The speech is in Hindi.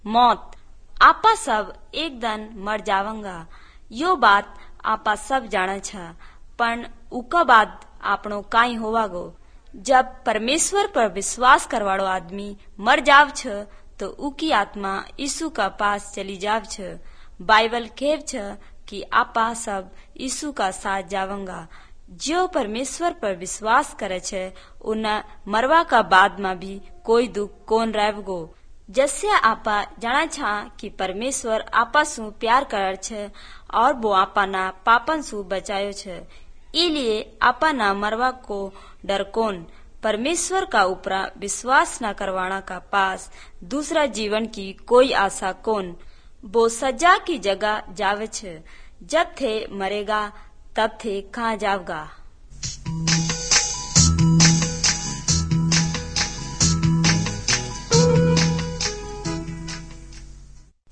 मौत। आपा सब एक दिन मर जावंगा, यो बात आपा सब जाने छ। पण उका बाद आपनो काई होवागो। जब परमेश्वर पर विश्वास करवाड़ो आदमी मर जाव छ तो उकी आत्मा यीशु का पास चली जाव छ। बाइबल कहव छ कि आपा सब यीशु का साथ जावंगा। जो परमेश्वर पर विश्वास करे छे उन्हें मरवा का बाद में भी कोई दुख कोन रहेगो। जैसे आपा जाना छा कि परमेश्वर आपा सु प्यार करे छे और वो आपा ना पापन सु बचायो छे। इलिए आपा ना मरवा को डर कोन। परमेश्वर का ऊपरा विश्वास न करवाना का पास दूसरा जीवन की कोई आशा कोन। वो सजा की जगह जावे छे। जब थे मरेगा तब थे कहाँ जावगा।